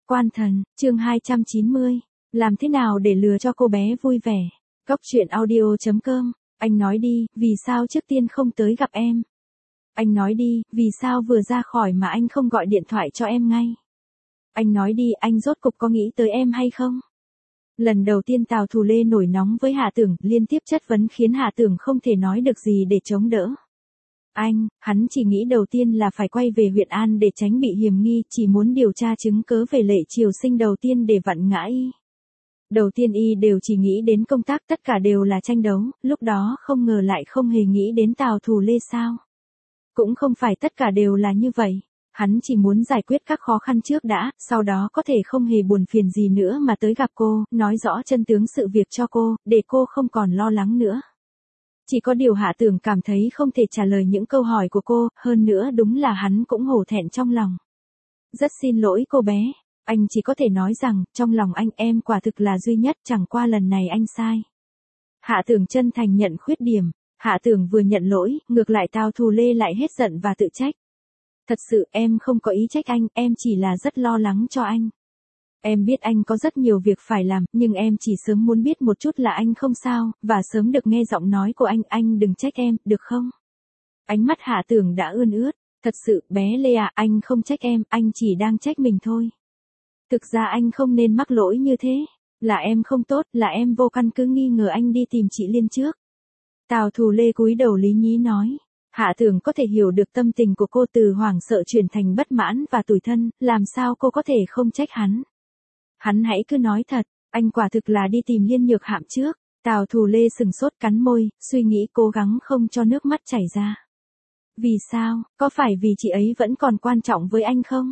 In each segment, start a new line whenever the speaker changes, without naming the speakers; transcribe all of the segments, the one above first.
Quan thần, chương 290. Làm thế nào để lừa cho cô bé vui vẻ? Cốc truyện audio.com. Anh nói đi, vì sao trước tiên không tới gặp em? Anh nói đi, vì sao vừa ra khỏi mà anh không gọi điện thoại cho em ngay? Anh nói đi, anh rốt cục có nghĩ tới em hay không? Lần đầu tiên Tào Thù Lê nổi nóng với Hạ Tưởng, liên tiếp chất vấn khiến Hạ Tưởng không thể nói được gì để chống đỡ. Hắn chỉ nghĩ đầu tiên là phải quay về huyện An để tránh bị hiềm nghi, chỉ muốn điều tra chứng cớ về Lệ Triều Sinh đầu tiên để vặn ngã y. Đầu tiên y đều chỉ nghĩ đến công tác, tất cả đều là tranh đấu, lúc đó không ngờ lại không hề nghĩ đến Tào Thù Lê sao? Cũng không phải tất cả đều là như vậy. Hắn chỉ muốn giải quyết các khó khăn trước đã, sau đó có thể không hề buồn phiền gì nữa mà tới gặp cô, nói rõ chân tướng sự việc cho cô, để cô không còn lo lắng nữa. Chỉ có điều Hạ Tưởng cảm thấy không thể trả lời những câu hỏi của cô, hơn nữa đúng là hắn cũng hổ thẹn trong lòng. Rất xin lỗi cô bé, anh chỉ có thể nói rằng, trong lòng anh em quả thực là duy nhất, chẳng qua lần này anh sai. Hạ Tưởng chân thành nhận khuyết điểm, Hạ Tưởng vừa nhận lỗi, ngược lại Tào Thù Lê lại hết giận và tự trách. Thật sự em không có ý trách anh, em chỉ là rất lo lắng cho anh. Em biết anh có rất nhiều việc phải làm, nhưng em chỉ sớm muốn biết một chút là anh không sao, và sớm được nghe giọng nói của anh đừng trách em, được không? Ánh mắt Hạ Tưởng đã ươn ướt, thật sự, bé Lê à, anh không trách em, anh chỉ đang trách mình thôi. Thực ra anh không nên mắc lỗi như thế, là em không tốt, là em vô căn cứ nghi ngờ anh đi tìm chị Liên trước. Tào Thù Lê cúi đầu lý nhí nói. Hạ Tưởng có thể hiểu được tâm tình của cô từ hoảng sợ chuyển thành bất mãn và tủi thân, làm sao cô có thể không trách hắn. Hắn hãy cứ nói thật, anh quả thực là đi tìm Liên Nhược Hạm trước. Tào Thù Lê sừng sốt cắn môi, suy nghĩ cố gắng không cho nước mắt chảy ra. Vì sao, có phải vì chị ấy vẫn còn quan trọng với anh không?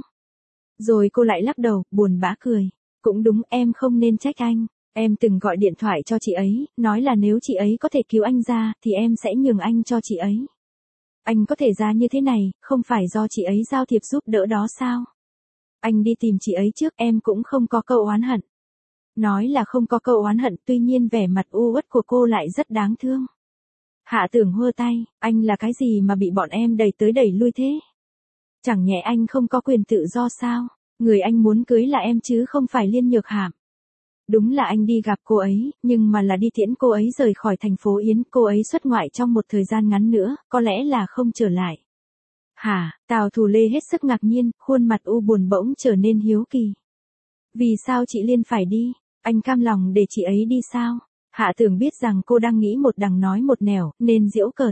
Rồi cô lại lắc đầu, buồn bã cười. Cũng đúng, em không nên trách anh. Em từng gọi điện thoại cho chị ấy, nói là nếu chị ấy có thể cứu anh ra, thì em sẽ nhường anh cho chị ấy. Anh có thể ra như thế này, không phải do chị ấy giao thiệp giúp đỡ đó sao? Anh đi tìm chị ấy trước, em cũng không có câu oán hận. Nói là không có câu oán hận, tuy nhiên vẻ mặt u uất của cô lại rất đáng thương. Hạ Tưởng hơ tay, anh là cái gì mà bị bọn em đẩy tới đẩy lui thế? Chẳng nhẽ anh không có quyền tự do sao? Người anh muốn cưới là em chứ không phải Liên Nhược Hạm. Đúng là anh đi gặp cô ấy, nhưng mà là đi tiễn cô ấy rời khỏi thành phố Yến, cô ấy xuất ngoại trong một thời gian ngắn nữa, có lẽ là không trở lại. Hả? Tào Thù Lê hết sức ngạc nhiên, khuôn mặt u buồn bỗng trở nên hiếu kỳ. Vì sao chị Liên phải đi? Anh cam lòng để chị ấy đi sao? Hạ Tưởng biết rằng cô đang nghĩ một đằng nói một nẻo, nên giễu cợt.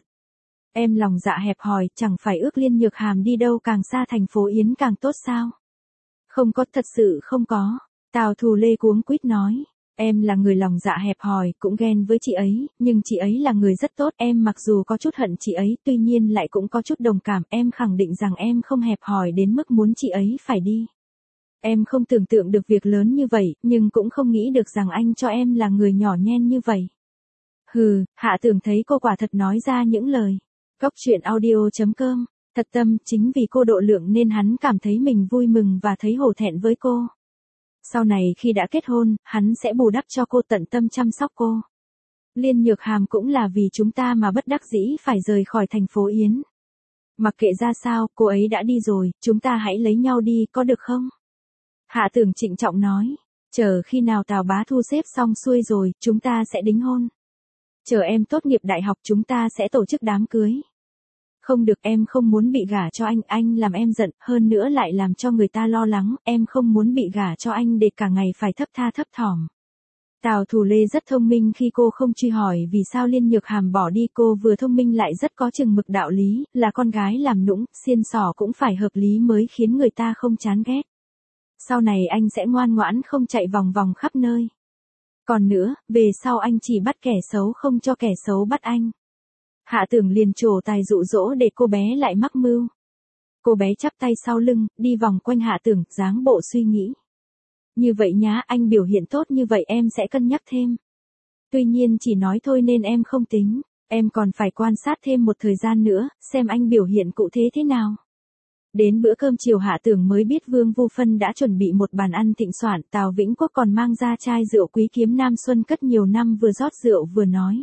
Em lòng dạ hẹp hòi, chẳng phải ước Liên Nhược Hàm đi đâu càng xa thành phố Yến càng tốt sao? Không có, thật sự không có. Tào Thù Lê cuống quýt nói. Em là người lòng dạ hẹp hòi, cũng ghen với chị ấy, nhưng chị ấy là người rất tốt, em mặc dù có chút hận chị ấy, tuy nhiên lại cũng có chút đồng cảm, em khẳng định rằng em không hẹp hòi đến mức muốn chị ấy phải đi. Em không tưởng tượng được việc lớn như vậy, nhưng cũng không nghĩ được rằng anh cho em là người nhỏ nhen như vậy. Hừ, Hạ Tưởng thấy cô quả thật nói ra những lời. Cốc truyện audio.com. Thật tâm, chính vì cô độ lượng nên hắn cảm thấy mình vui mừng và thấy hổ thẹn với cô. Sau này khi đã kết hôn, hắn sẽ bù đắp cho cô, tận tâm chăm sóc cô. Liên Nhược Hàm cũng là vì chúng ta mà bất đắc dĩ phải rời khỏi thành phố Yến. Mặc kệ ra sao, cô ấy đã đi rồi, chúng ta hãy lấy nhau đi, có được không? Hạ Tưởng trịnh trọng nói. Chờ khi nào Tào Bá thu xếp xong xuôi rồi, chúng ta sẽ đính hôn. Chờ em tốt nghiệp đại học chúng ta sẽ tổ chức đám cưới. Không được, em không muốn bị gả cho anh làm em giận, hơn nữa lại làm cho người ta lo lắng, em không muốn bị gả cho anh để cả ngày phải thấp tha thấp thỏm. Tào Thù Lê rất thông minh khi cô không truy hỏi vì sao Liên Nhược Hàm bỏ đi, cô vừa thông minh lại rất có chừng mực đạo lý, là con gái làm nũng, xiên xỏ cũng phải hợp lý mới khiến người ta không chán ghét. Sau này anh sẽ ngoan ngoãn không chạy vòng vòng khắp nơi. Còn nữa, về sau anh chỉ bắt kẻ xấu không cho kẻ xấu bắt anh. Hạ Tưởng liền trổ tài dụ dỗ để cô bé lại mắc mưu. Cô bé chắp tay sau lưng, đi vòng quanh Hạ Tưởng, dáng bộ suy nghĩ. Như vậy nhá, anh biểu hiện tốt như vậy em sẽ cân nhắc thêm. Tuy nhiên chỉ nói thôi nên em không tính, em còn phải quan sát thêm một thời gian nữa, xem anh biểu hiện cụ thể thế nào. Đến bữa cơm chiều Hạ Tưởng mới biết Vương Vu Phân đã chuẩn bị một bàn ăn thịnh soạn, Tào Vĩnh Quốc còn mang ra chai rượu quý kiếm Nam Xuân cất nhiều năm, vừa rót rượu vừa nói.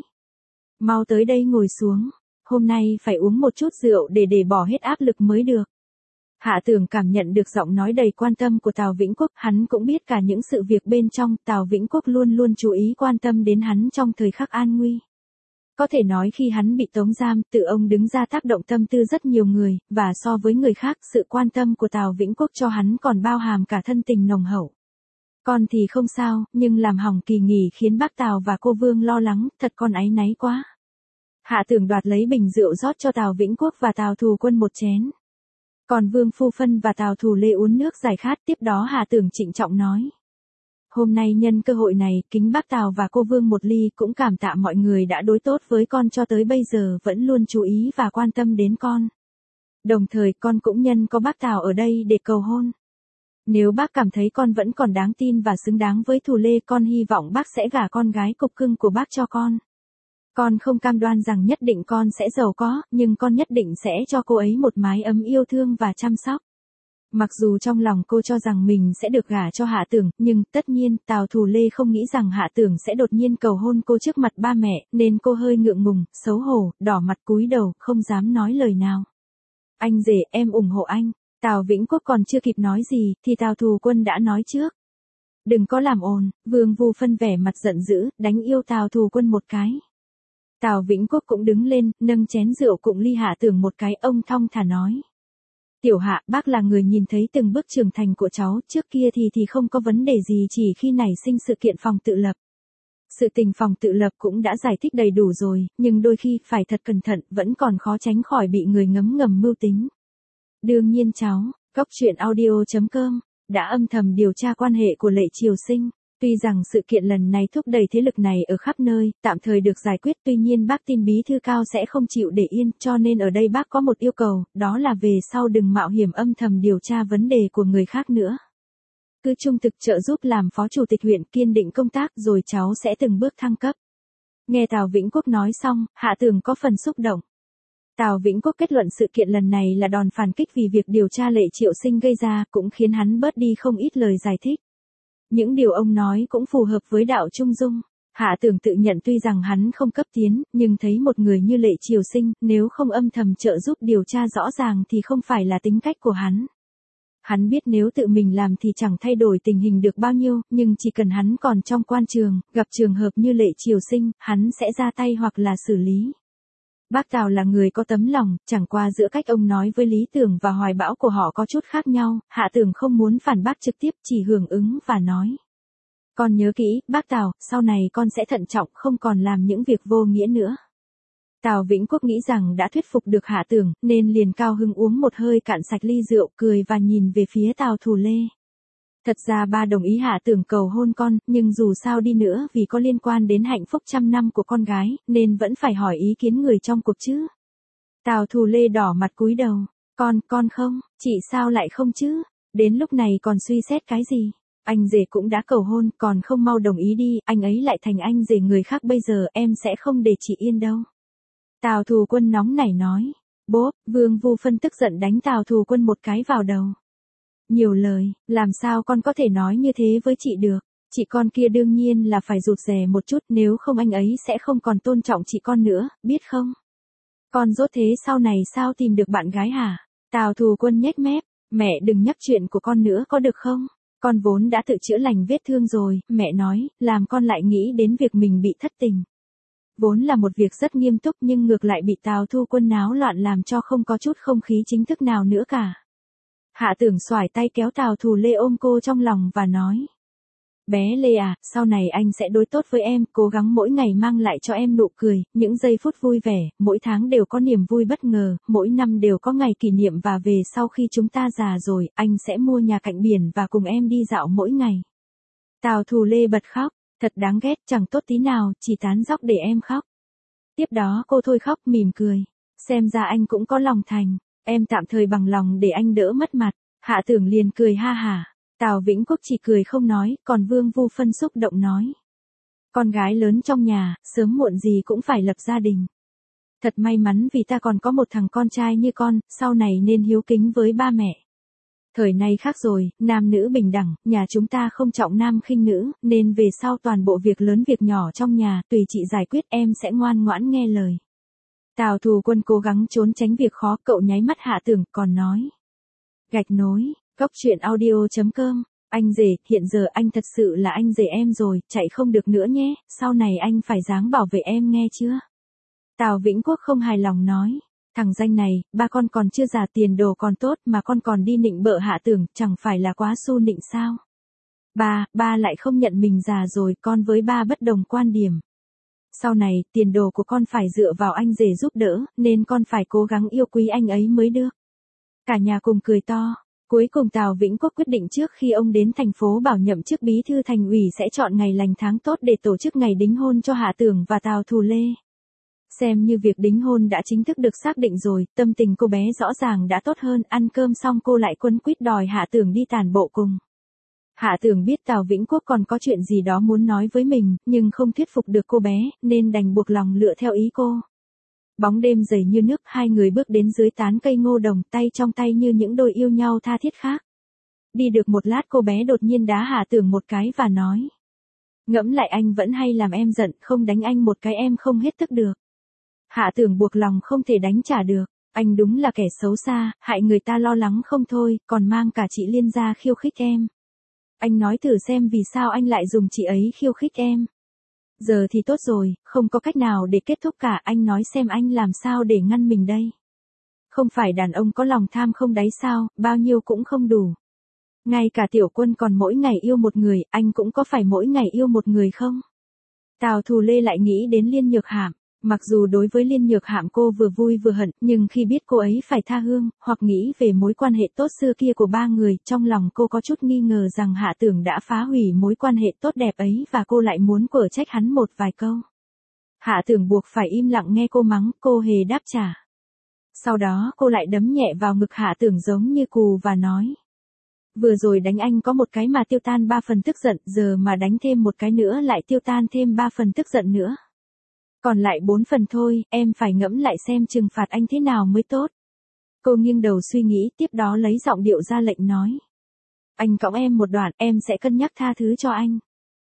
Mau tới đây ngồi xuống, hôm nay phải uống một chút rượu để bỏ hết áp lực mới được. Hạ Tưởng cảm nhận được giọng nói đầy quan tâm của Tào Vĩnh Quốc, hắn cũng biết cả những sự việc bên trong, Tào Vĩnh Quốc luôn luôn chú ý quan tâm đến hắn trong thời khắc an nguy. Có thể nói khi hắn bị tống giam, tự ông đứng ra tác động tâm tư rất nhiều người, và so với người khác, sự quan tâm của Tào Vĩnh Quốc cho hắn còn bao hàm cả thân tình nồng hậu. Con thì không sao, nhưng làm hỏng kỳ nghỉ khiến bác Tào và cô Vương lo lắng, thật con áy náy quá. Hạ Tưởng đoạt lấy bình rượu rót cho Tào Vĩnh Quốc và Tào Thù Quân một chén. Còn Vương Phu Phân và Tào Thù Lê uống nước giải khát, tiếp đó Hạ Tưởng trịnh trọng nói. Hôm nay nhân cơ hội này, kính bác Tào và cô Vương một ly, cũng cảm tạ mọi người đã đối tốt với con cho tới bây giờ, vẫn luôn chú ý và quan tâm đến con. Đồng thời con cũng nhân có bác Tào ở đây để cầu hôn. Nếu bác cảm thấy con vẫn còn đáng tin và xứng đáng với Thù Lê, con hy vọng bác sẽ gả con gái cục cưng của bác cho con. Con không cam đoan rằng nhất định con sẽ giàu có, nhưng con nhất định sẽ cho cô ấy một mái ấm yêu thương và chăm sóc. Mặc dù trong lòng cô cho rằng mình sẽ được gả cho Hạ Tưởng, nhưng tất nhiên Tào Thù Lê không nghĩ rằng Hạ Tưởng sẽ đột nhiên cầu hôn cô trước mặt ba mẹ, nên cô hơi ngượng ngùng, xấu hổ, đỏ mặt cúi đầu, không dám nói lời nào. Anh rể, em ủng hộ anh. Tào Vĩnh Quốc còn chưa kịp nói gì, thì Tào Thù Quân đã nói trước. Đừng có làm ồn, Vương Vu Phân vẻ mặt giận dữ, đánh yêu Tào Thù Quân một cái. Tào Vĩnh Quốc cũng đứng lên, nâng chén rượu cụng ly Hạ Tưởng một cái, ông thong thả nói. Tiểu Hạ, bác là người nhìn thấy từng bước trưởng thành của cháu, trước kia thì không có vấn đề gì, chỉ khi nảy sinh sự kiện phòng tự lập. Sự tình phòng tự lập cũng đã giải thích đầy đủ rồi, nhưng đôi khi phải thật cẩn thận, vẫn còn khó tránh khỏi bị người ngấm ngầm mưu tính. Đương nhiên cháu, Goctruyện.audio.com đã âm thầm điều tra quan hệ của Lệ Triều Sinh. Tuy rằng sự kiện lần này thúc đẩy thế lực này ở khắp nơi, tạm thời được giải quyết, tuy nhiên bác tin bí thư cao sẽ không chịu để yên, cho nên ở đây bác có một yêu cầu, đó là về sau đừng mạo hiểm âm thầm điều tra vấn đề của người khác nữa. Cứ trung thực trợ giúp làm phó chủ tịch huyện, kiên định công tác, rồi cháu sẽ từng bước thăng cấp. Nghe Tào Vĩnh Quốc nói xong, Hạ Tưởng có phần xúc động. Tào Vĩnh Quốc kết luận sự kiện lần này là đòn phản kích vì việc điều tra Lệ Triệu Sinh gây ra, cũng khiến hắn bớt đi không ít lời giải thích. Những điều ông nói cũng phù hợp với đạo trung dung. Hạ Tưởng tự nhận tuy rằng hắn không cấp tiến, nhưng thấy một người như Lệ Triều Sinh, nếu không âm thầm trợ giúp điều tra rõ ràng thì không phải là tính cách của hắn. Hắn biết nếu tự mình làm thì chẳng thay đổi tình hình được bao nhiêu, nhưng chỉ cần hắn còn trong quan trường, gặp trường hợp như Lệ Triều Sinh, hắn sẽ ra tay hoặc là xử lý. Bác Tào là người có tấm lòng, chẳng qua giữa cách ông nói với lý tưởng và hoài bão của họ có chút khác nhau, Hạ Tưởng không muốn phản bác trực tiếp, chỉ hưởng ứng và nói. Con nhớ kỹ, bác Tào, sau này con sẽ thận trọng, không còn làm những việc vô nghĩa nữa. Tào Vĩnh Quốc nghĩ rằng đã thuyết phục được Hạ Tưởng, nên liền cao hứng uống một hơi cạn sạch ly rượu, cười và nhìn về phía Tào Thù Lê. Thật ra ba đồng ý Hạ Tưởng cầu hôn con, nhưng dù sao đi nữa vì có liên quan đến hạnh phúc trăm năm của con gái, nên vẫn phải hỏi ý kiến người trong cuộc chứ. Tào Thù Lê đỏ mặt cúi đầu. Con không, chị sao lại không chứ? Đến lúc này còn suy xét cái gì? Anh rể cũng đã cầu hôn, còn không mau đồng ý đi, anh ấy lại thành anh rể người khác bây giờ, em sẽ không để chị yên đâu. Tào Thù Quân nóng nảy nói. Bốp, Vương Vu Phân tức giận đánh Tào Thù Quân một cái vào đầu. Nhiều lời, làm sao con có thể nói như thế với chị được? Chị con kia đương nhiên là phải rụt rè một chút, nếu không anh ấy sẽ không còn tôn trọng chị con nữa, biết không? Con dốt thế sau này sao tìm được bạn gái hả? Tào Thù Quân nhếch mép, mẹ đừng nhắc chuyện của con nữa có được không? Con vốn đã tự chữa lành vết thương rồi, mẹ nói, làm con lại nghĩ đến việc mình bị thất tình. Vốn là một việc rất nghiêm túc nhưng ngược lại bị Tào Thu Quân náo loạn làm cho không có chút không khí chính thức nào nữa cả. Hạ Tưởng xoải tay kéo Tào Thù Lê ôm cô trong lòng và nói. Bé Lê à, sau này anh sẽ đối tốt với em, cố gắng mỗi ngày mang lại cho em nụ cười, những giây phút vui vẻ, mỗi tháng đều có niềm vui bất ngờ, mỗi năm đều có ngày kỷ niệm và về sau khi chúng ta già rồi, anh sẽ mua nhà cạnh biển và cùng em đi dạo mỗi ngày. Tào Thù Lê bật khóc, thật đáng ghét, chẳng tốt tí nào, chỉ tán dóc để em khóc. Tiếp đó cô thôi khóc mỉm cười, xem ra anh cũng có lòng thành, em tạm thời bằng lòng để anh đỡ mất mặt. Hạ Tưởng liền cười ha hả. Tào Vĩnh Quốc chỉ cười không nói, còn Vương Vu Phân xúc động nói. Con gái lớn trong nhà, sớm muộn gì cũng phải lập gia đình. Thật may mắn vì ta còn có một thằng con trai như con, sau này nên hiếu kính với ba mẹ. Thời nay khác rồi, nam nữ bình đẳng, nhà chúng ta không trọng nam khinh nữ, nên về sau toàn bộ việc lớn việc nhỏ trong nhà, tùy chị giải quyết, em sẽ ngoan ngoãn nghe lời. Tào Thù Quân cố gắng trốn tránh việc khó, cậu nháy mắt Hạ Tưởng, còn nói. Gạch nối, Cóc truyện audio.com. Anh rể, hiện giờ anh thật sự là anh rể em rồi, chạy không được nữa nhé, sau này anh phải dáng bảo vệ em nghe chưa? Tào Vĩnh Quốc không hài lòng nói. Thằng danh này, ba con còn chưa già tiền đồ còn tốt mà con còn đi nịnh bợ Hạ Tưởng, chẳng phải là quá su nịnh sao? Ba lại không nhận mình già rồi, con với ba bất đồng quan điểm. Sau này, tiền đồ của con phải dựa vào anh rể giúp đỡ, nên con phải cố gắng yêu quý anh ấy mới được. Cả nhà cùng cười to. Cuối cùng Tào Vĩnh Quốc quyết định trước khi ông đến thành phố bảo nhậm chức bí thư thành ủy sẽ chọn ngày lành tháng tốt để tổ chức ngày đính hôn cho Hạ Tưởng và Tào Thù Lê. Xem như việc đính hôn đã chính thức được xác định rồi, tâm tình cô bé rõ ràng đã tốt hơn, ăn cơm xong cô lại quấn quýt đòi Hạ Tưởng đi tản bộ cùng. Hạ Tưởng biết Tào Vĩnh Quốc còn có chuyện gì đó muốn nói với mình, nhưng không thuyết phục được cô bé, nên đành buộc lòng lựa theo ý cô. Bóng đêm dày như nước, hai người bước đến dưới tán cây ngô đồng, tay trong tay như những đôi yêu nhau tha thiết khác. Đi được một lát cô bé đột nhiên đá Hạ Tưởng một cái và nói. Ngẫm lại anh vẫn hay làm em giận, không đánh anh một cái em không hết tức được. Hạ Tưởng buộc lòng không thể đánh trả được. Anh đúng là kẻ xấu xa, hại người ta lo lắng không thôi, còn mang cả chị Liên ra khiêu khích em. Anh nói thử xem vì sao anh lại dùng chị ấy khiêu khích em. Giờ thì tốt rồi, không có cách nào để kết thúc cả, anh nói xem anh làm sao để ngăn mình đây. Không phải đàn ông có lòng tham không đáy sao, bao nhiêu cũng không đủ. Ngay cả Tiểu Quân còn mỗi ngày yêu một người, anh cũng có phải mỗi ngày yêu một người không? Tào Thù Lê lại nghĩ đến Liên Nhược Hạm. Mặc dù đối với Liên Nhược Hạm cô vừa vui vừa hận, nhưng khi biết cô ấy phải tha hương, hoặc nghĩ về mối quan hệ tốt xưa kia của ba người, trong lòng cô có chút nghi ngờ rằng Hạ Tưởng đã phá hủy mối quan hệ tốt đẹp ấy và cô lại muốn quở trách hắn một vài câu. Hạ Tưởng buộc phải im lặng nghe cô mắng, cô hề đáp trả. Sau đó cô lại đấm nhẹ vào ngực Hạ Tưởng giống như cù và nói. Vừa rồi đánh anh có một cái mà tiêu tan 3 phần tức giận, giờ mà đánh thêm một cái nữa lại tiêu tan thêm 3 phần tức giận nữa. Còn lại 4 phần thôi, em phải ngẫm lại xem trừng phạt anh thế nào mới tốt. Cô nghiêng đầu suy nghĩ, tiếp đó lấy giọng điệu ra lệnh nói. Anh cõng em một đoạn, em sẽ cân nhắc tha thứ cho anh.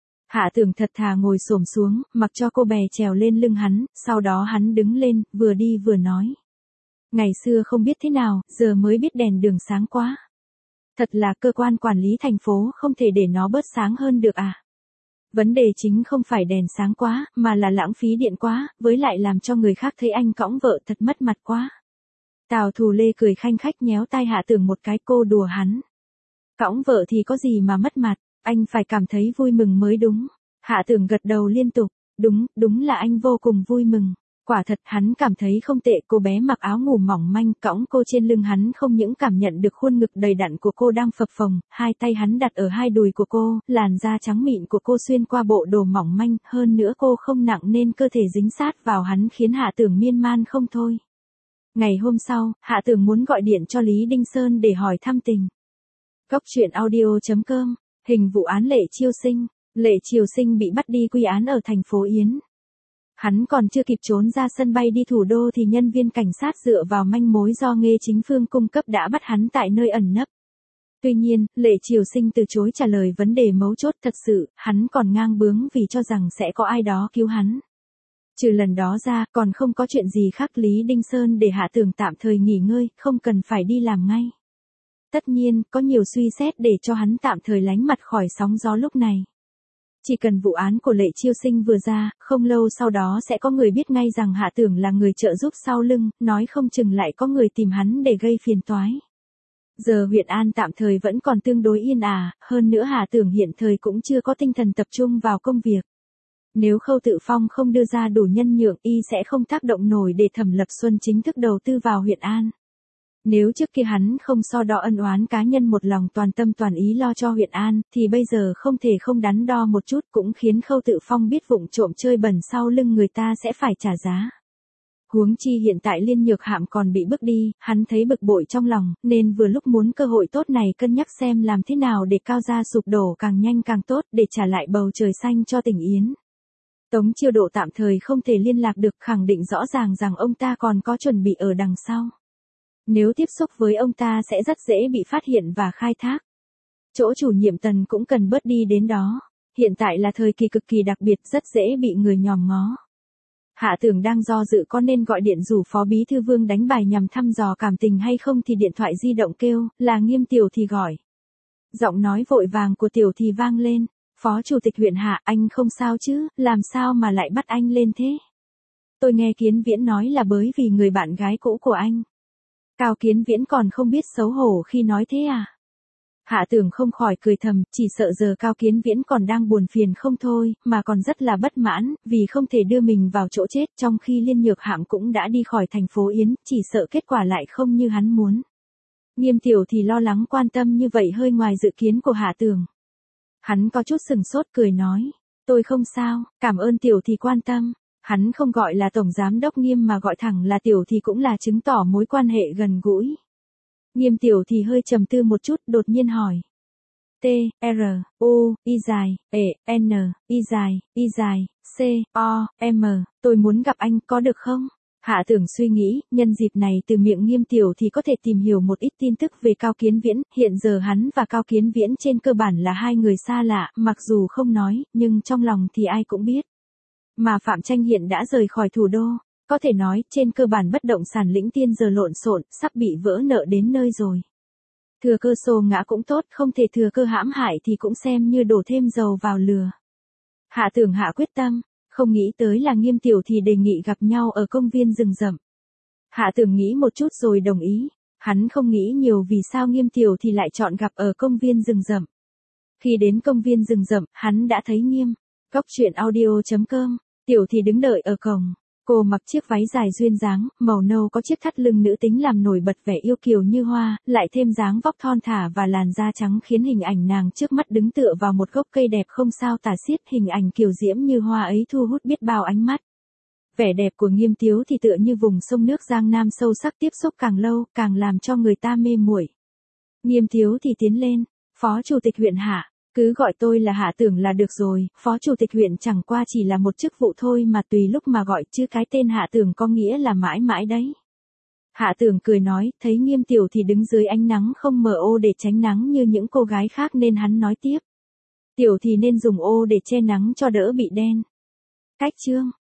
Hạ Tưởng thật thà ngồi xổm xuống, mặc cho cô bè trèo lên lưng hắn, sau đó hắn đứng lên, vừa đi vừa nói. Ngày xưa không biết thế nào, giờ mới biết đèn đường sáng quá. Thật là cơ quan quản lý thành phố không thể để nó bớt sáng hơn được à. Vấn đề chính không phải đèn sáng quá, mà là lãng phí điện quá, với lại làm cho người khác thấy anh cõng vợ thật mất mặt quá. Tào Thù Lê cười khanh khách nhéo tai Hạ Tưởng một cái, cô đùa hắn. Cõng vợ thì có gì mà mất mặt, anh phải cảm thấy vui mừng mới đúng. Hạ Tưởng gật đầu liên tục, đúng là anh vô cùng vui mừng. Quả thật hắn cảm thấy không tệ, cô bé mặc áo ngủ mỏng manh cõng cô trên lưng hắn không những cảm nhận được khuôn ngực đầy đặn của cô đang phập phồng, hai tay hắn đặt ở hai đùi của cô, làn da trắng mịn của cô xuyên qua bộ đồ mỏng manh, hơn nữa cô không nặng nên cơ thể dính sát vào hắn khiến Hạ Tưởng miên man không thôi. Ngày hôm sau, Hạ Tưởng muốn gọi điện cho Lý Đinh Sơn để hỏi thăm tình. Cóc truyện audio.com, hình vụ án Lệ Chiêu Sinh. Lệ Chiêu Sinh bị bắt đi quy án ở thành phố Yến. Hắn còn chưa kịp trốn ra sân bay đi thủ đô thì nhân viên cảnh sát dựa vào manh mối do Nghê Chính Phương cung cấp đã bắt hắn tại nơi ẩn nấp. Tuy nhiên, Lệ Chiêu Sinh từ chối trả lời vấn đề mấu chốt, thật sự, hắn còn ngang bướng vì cho rằng sẽ có ai đó cứu hắn. Trừ lần đó ra, còn không có chuyện gì khác. Lý Đinh Sơn để Hạ Tưởng tạm thời nghỉ ngơi, không cần phải đi làm ngay. Tất nhiên, có nhiều suy xét để cho hắn tạm thời lánh mặt khỏi sóng gió lúc này. Chỉ cần vụ án của Lệ Chiêu Sinh vừa ra, không lâu sau đó sẽ có người biết ngay rằng Hạ Tưởng là người trợ giúp sau lưng, nói không chừng lại có người tìm hắn để gây phiền toái. Giờ huyện An tạm thời vẫn còn tương đối yên ả, hơn nữa Hạ Tưởng hiện thời cũng chưa có tinh thần tập trung vào công việc. Nếu Khâu Tự Phong không đưa ra đủ nhân nhượng, y sẽ không tác động nổi để Thẩm Lập Xuân chính thức đầu tư vào huyện An. Nếu trước kia hắn không so đo ân oán cá nhân một lòng toàn tâm toàn ý lo cho huyện An, thì bây giờ không thể không đắn đo một chút, cũng khiến Khâu Tự Phong biết vụng trộm chơi bẩn sau lưng người ta sẽ phải trả giá. Huống chi hiện tại Liên Nhược Hạm còn bị bước đi, hắn thấy bực bội trong lòng, nên vừa lúc muốn cơ hội tốt này cân nhắc xem làm thế nào để Cao gia sụp đổ càng nhanh càng tốt, để trả lại bầu trời xanh cho tỉnh Yến. Tống Chiêu Độ tạm thời không thể liên lạc được, khẳng định rõ ràng rằng ông ta còn có chuẩn bị ở đằng sau. Nếu tiếp xúc với ông ta sẽ rất dễ bị phát hiện và khai thác. Chỗ chủ nhiệm Tần cũng cần bớt đi đến đó. Hiện tại là thời kỳ cực kỳ đặc biệt, rất dễ bị người nhòm ngó. Hạ Tường đang do dự có nên gọi điện rủ Phó Bí Thư Vương đánh bài nhằm thăm dò cảm tình hay không thì điện thoại di động kêu, là Nghiêm Tiểu Thì gọi. Giọng nói vội vàng của Tiểu Thì vang lên, Phó Chủ tịch huyện Hạ, anh không sao chứ, làm sao mà lại bắt anh lên thế? Tôi nghe Kiến Viễn nói là bởi vì người bạn gái cũ của anh. Cao Kiến Viễn còn không biết xấu hổ khi nói thế à? Hạ Tường không khỏi cười thầm, chỉ sợ giờ Cao Kiến Viễn còn đang buồn phiền không thôi, mà còn rất là bất mãn, vì không thể đưa mình vào chỗ chết trong khi Liên Nhược Hạm cũng đã đi khỏi thành phố Yến, chỉ sợ kết quả lại không như hắn muốn. Nghiêm Tiểu thì lo lắng quan tâm như vậy hơi ngoài dự kiến của Hạ Tường. Hắn có chút sừng sốt cười nói, tôi không sao, cảm ơn Tiểu thì quan tâm. Hắn không gọi là Tổng Giám đốc Nghiêm mà gọi thẳng là Tiểu thì cũng là chứng tỏ mối quan hệ gần gũi. Nghiêm Tiểu thì hơi trầm tư một chút, đột nhiên hỏi. T, R, U, I dài, E, N, I dài, C, O, M, tôi muốn gặp anh có được không? Hạ Tưởng suy nghĩ, nhân dịp này từ miệng Nghiêm Tiểu thì có thể tìm hiểu một ít tin tức về Cao Kiến Viễn, hiện giờ hắn và Cao Kiến Viễn trên cơ bản là hai người xa lạ, mặc dù không nói, nhưng trong lòng thì ai cũng biết. Mà Phạm Tranh hiện đã rời khỏi thủ đô, có thể nói trên cơ bản bất động sản lĩnh tiên giờ lộn xộn, sắp bị vỡ nợ đến nơi rồi. Thừa cơ xô ngã cũng tốt, không thể thừa cơ hãm hại thì cũng xem như đổ thêm dầu vào lửa. Hạ Tưởng hạ quyết tâm, không nghĩ tới là Nghiêm Tiểu thì đề nghị gặp nhau ở công viên rừng rậm. Hạ Tưởng nghĩ một chút rồi đồng ý, hắn không nghĩ nhiều vì sao Nghiêm Tiểu thì lại chọn gặp ở công viên rừng rậm. Khi đến công viên rừng rậm, hắn đã thấy Nghiêm. Cóc truyện audio.com, Tiểu thì đứng đợi ở cổng. Cô mặc chiếc váy dài duyên dáng, màu nâu có chiếc thắt lưng nữ tính làm nổi bật vẻ yêu kiều như hoa, lại thêm dáng vóc thon thả và làn da trắng khiến hình ảnh nàng trước mắt đứng tựa vào một gốc cây đẹp không sao tả xiết, hình ảnh kiều diễm như hoa ấy thu hút biết bao ánh mắt. Vẻ đẹp của Nghiêm Tiếu thì tựa như vùng sông nước Giang Nam sâu sắc, tiếp xúc càng lâu, càng làm cho người ta mê muội. Nghiêm Tiếu thì tiến lên, Phó Chủ tịch huyện Hạ. Cứ gọi tôi là Hạ Tưởng là được rồi, Phó Chủ tịch huyện chẳng qua chỉ là một chức vụ thôi mà tùy lúc mà gọi, chứ cái tên Hạ Tưởng có nghĩa là mãi mãi đấy. Hạ Tưởng cười nói, thấy Nghiêm Tiểu thì đứng dưới ánh nắng không mở ô để tránh nắng như những cô gái khác nên hắn nói tiếp. Tiểu thì nên dùng ô để che nắng cho đỡ bị đen. Cách chương.